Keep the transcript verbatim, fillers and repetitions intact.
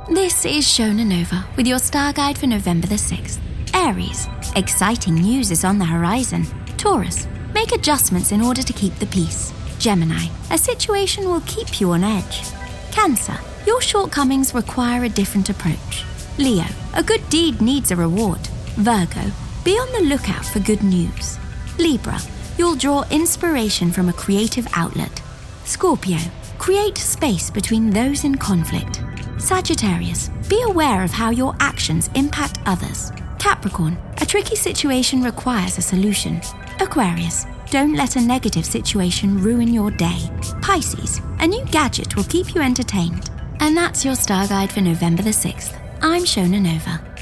This is Shona Nova with your star guide for November the sixth. Aries, exciting news is on the horizon. Taurus, make adjustments in order to keep the peace. Gemini, a situation will keep you on edge. Cancer, your shortcomings require a different approach. Leo, a good deed needs a reward. Virgo, be on the lookout for good news. Libra, you'll draw inspiration from a creative outlet. Scorpio, create space between those in conflict. Sagittarius, be aware of how your actions impact others. Capricorn, a tricky situation requires a solution. Aquarius, don't let a negative situation ruin your day. Pisces, a new gadget will keep you entertained. And that's your star guide for November the sixth. I'm Shona Nova.